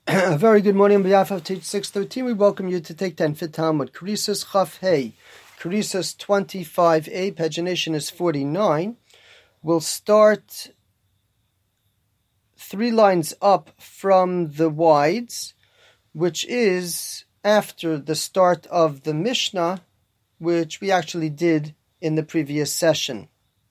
A very good morning on behalf of Teach 613. We welcome you to Take 10 Fit Talmud. Krisus Chaf Hey. Krisus 25a. Pagination is 49. We'll start 3 lines up from the wides, which is after the start of the Mishnah, which we actually did in the previous session.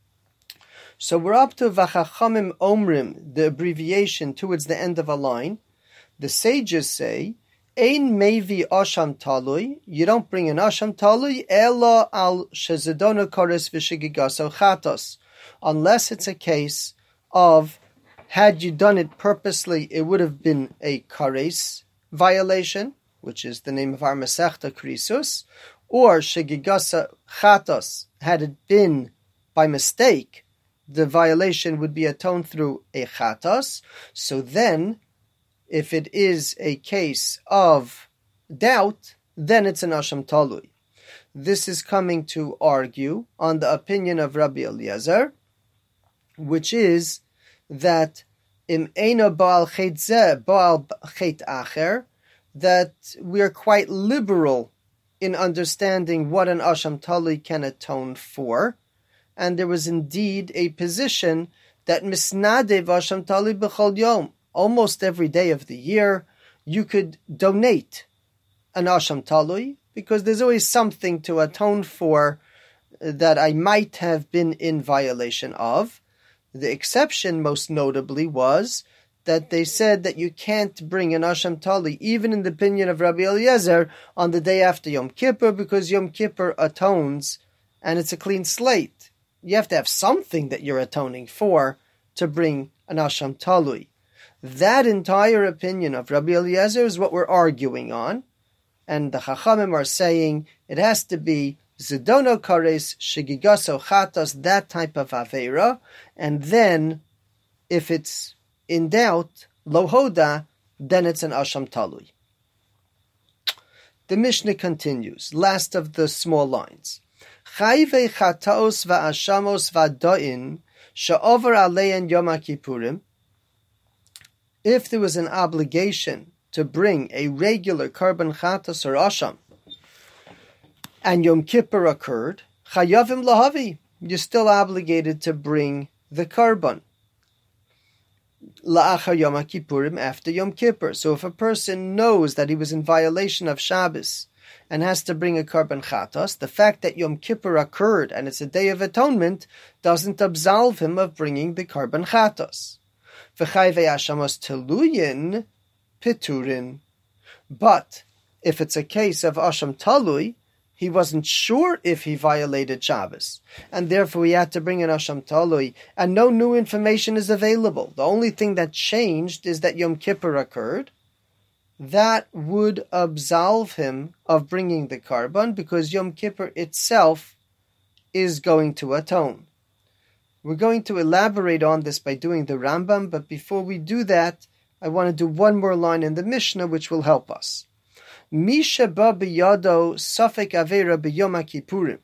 So we're up to Vachachamim Omrim, the abbreviation towards the end of a line. The sages say, Ein mevi asham talui, you don't bring an asham talui, ela al shezedona koris v'shigigaso chatos, unless it's a case of, had you done it purposely, it would have been a kares violation, which is the name of our Masechta Krisus, or shigigasa chatos, had it been by mistake, the violation would be atoned through a chatos. So then, if it is a case of doubt, then it's an asham talui. This is coming to argue on the opinion of Rabbi Eliezer, which is that im eino baal chet zeh, baal chet acher, that we're quite liberal in understanding what an asham talui can atone for, and there was indeed a position that misnadev asham talui b'chol yom. Almost every day of the year, you could donate an asham talui, because there's always something to atone for that I might have been in violation of. The exception, most notably, was that they said that you can't bring an asham talui, even in the opinion of Rabbi Eliezer, on the day after Yom Kippur, because Yom Kippur atones, and it's a clean slate. You have to have something that you're atoning for to bring an asham talui. That entire opinion of Rabbi Eliezer is what we're arguing on, and the Chachamim are saying it has to be Zedono Kares, Shigigaso Chatos, that type of Aveira, and then, if it's in doubt, Lohoda, then it's an Asham Talui. The Mishnah continues, last of the small lines. Chayve Chataos Va'ashamos Va'doin, Sha'over Alein Yom HaKippurim. If there was an obligation to bring a regular Karban Chatas or Asham, and Yom Kippur occurred, Chayavim Lahavi, you're still obligated to bring the Karban. La'achar Yom HaKippurim, after Yom Kippur. So if a person knows that he was in violation of Shabbos and has to bring a Karban Chatas, the fact that Yom Kippur occurred and it's a day of atonement doesn't absolve him of bringing the Karban Chatas. Teluyin piturin. But if it's a case of asham talui, he wasn't sure if he violated Shabbos, and therefore he had to bring an asham talui, and no new information is available. The only thing that changed is that Yom Kippur occurred. That would absolve him of bringing the karban, because Yom Kippur itself is going to atone. We're going to elaborate on this by doing the Rambam, but before we do that, I want to do one more line in the Mishnah, which will help us. Misha ba biyado safek aveira b'yom HaKippurim.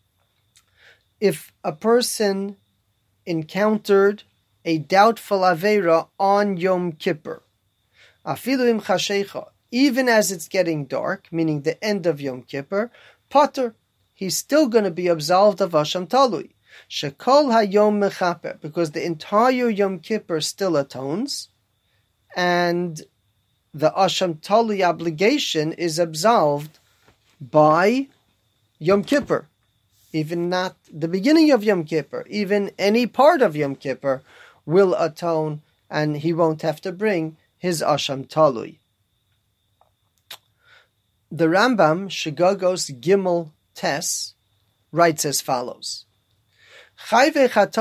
If a person encountered a doubtful aveira on Yom Kippur, afilu im chashecha, even as it's getting dark, meaning the end of Yom Kippur, pater, he's still going to be absolved of asham talui. Shekol hayom mechaper, because the entire Yom Kippur still atones, and the asham talui obligation is absolved by Yom Kippur. Even not the beginning of Yom Kippur, even any part of Yom Kippur will atone, and he won't have to bring his asham talui. The Rambam, Shigagos Gimel Tes, writes as follows. As we saw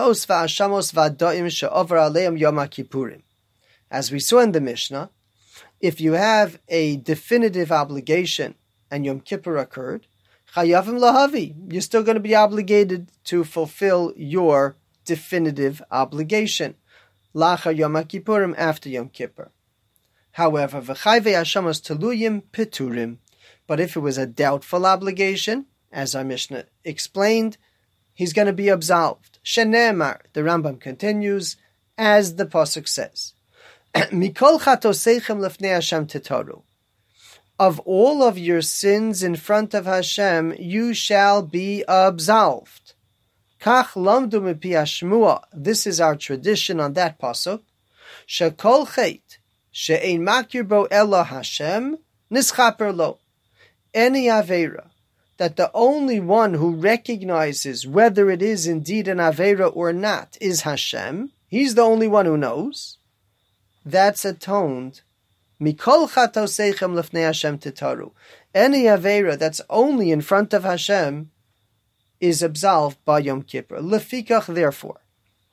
in the Mishnah, if you have a definitive obligation and Yom Kippur occurred, chayavim lahavi, you're still going to be obligated to fulfill your definitive obligation. Lachar Yom HaKippurim, after Yom Kippur. However, v'chayve hashamos teluyim piturim. But if it was a doubtful obligation, as our Mishnah explained, he's going to be absolved. Shenemar, the Rambam continues, as the pasuk says, Mikol chatoseichem lefnei Hashem titaru. Of all of your sins in front of Hashem, you shall be absolved. Kach lamdu mipi hashmua. This is our tradition on that pasuk. Shekol chet she'ein makir bo ela Hashem nischaper lo. Any aveira that the only one who recognizes whether it is indeed an aveira or not is Hashem. He's the only one who knows. That's atoned. Mikol chatoseichem lefnei Hashem titaru. Any aveira that's only in front of Hashem is absolved by Yom Kippur. Lefikach, therefore.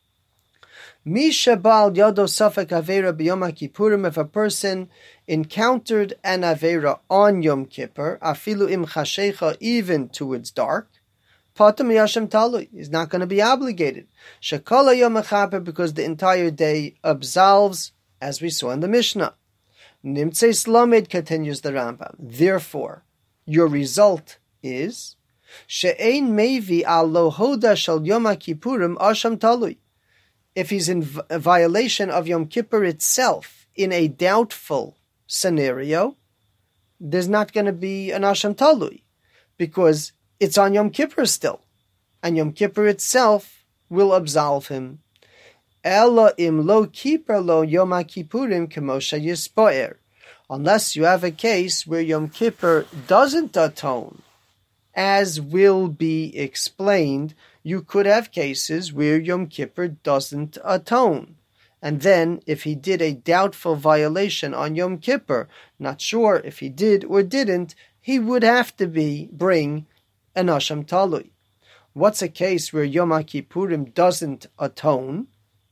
Mi shebal yodo safek aveira b'Yom Kippurim. If a person encountered an aveira on Yom Kippur, afilu im chashecha, even towards dark, patam yashem talui, is not going to be obligated. Shekala yom mechaper, because the entire day absolves, as we saw in the Mishnah. Nimtzei slamed, continues the Rambam. Therefore, your result is she'ein mevi al lo hoda shel Yom Kippurim asham talui. If he's in violation of Yom Kippur itself in a doubtful scenario, there's not going to be an asham talui because it's on Yom Kippur still, and Yom Kippur itself will absolve him. Ela im lo kippur lo Yom Kippurim kemosha yispoer. Unless you have a case where Yom Kippur doesn't atone, as will be explained, you could have cases where Yom Kippur doesn't atone. And then, if he did a doubtful violation on Yom Kippur, not sure if he did or didn't, he would have to bring an asham talui. What's a case where Yom Kippurim doesn't atone?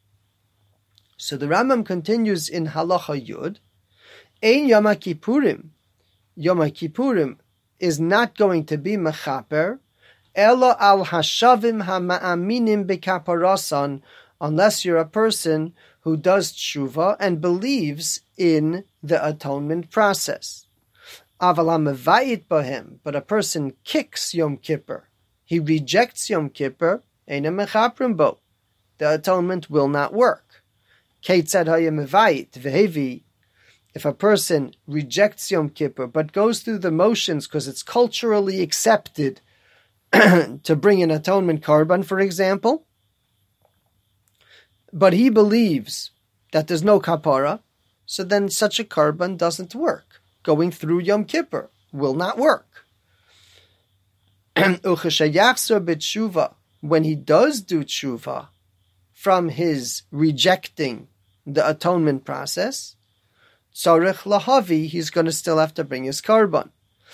So the Rambam continues in Halacha Yud, Ein Yom Kippurim. Yom Kippurim is not going to be mechaper, ela al hashavim ha'ma'aminim b'kaparasan, unless you're a person who does tshuva and believes in the atonement process. Aval ha'mevayit bahem, but a person kicks Yom Kippur, he rejects Yom Kippur, eina mechaprim bo, the atonement will not work. Keitzad hayamevayit vehevi. If a person rejects Yom Kippur but goes through the motions because it's culturally accepted to bring an atonement korban, for example, but he believes that there's no kapara, so then such a korban doesn't work. Going through Yom Kippur will not work. When he does do tshuva from his rejecting the atonement process, tzarech lahavi, he's going to still have to bring his korban.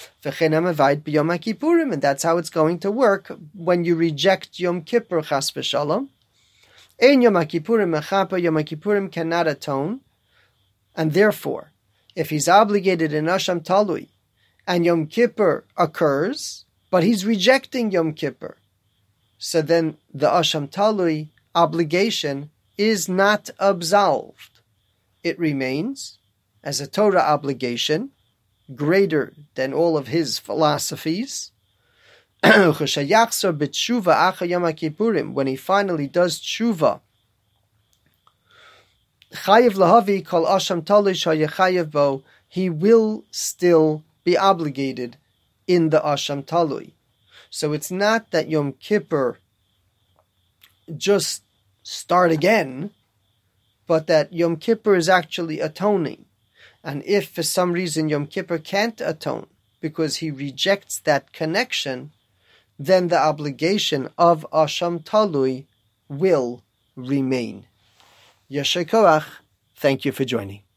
And that's how it's going to work when you reject Yom Kippur, chas v'shalom. Ein Yom Kippurim mechaper, Yom Kippurim cannot atone, and therefore, if he's obligated in asham talui, and Yom Kippur occurs, but he's rejecting Yom Kippur, so then the asham talui obligation is not absolved. It remains as a Torah obligation, greater than all of his philosophies. When he finally does tshuva, he will still be obligated in the asham talui. So it's not that Yom Kippur just start again, but that Yom Kippur is actually atoning. And if for some reason Yom Kippur can't atone because he rejects that connection, then the obligation of asham talui will remain. Yesher koach. Thank you for joining.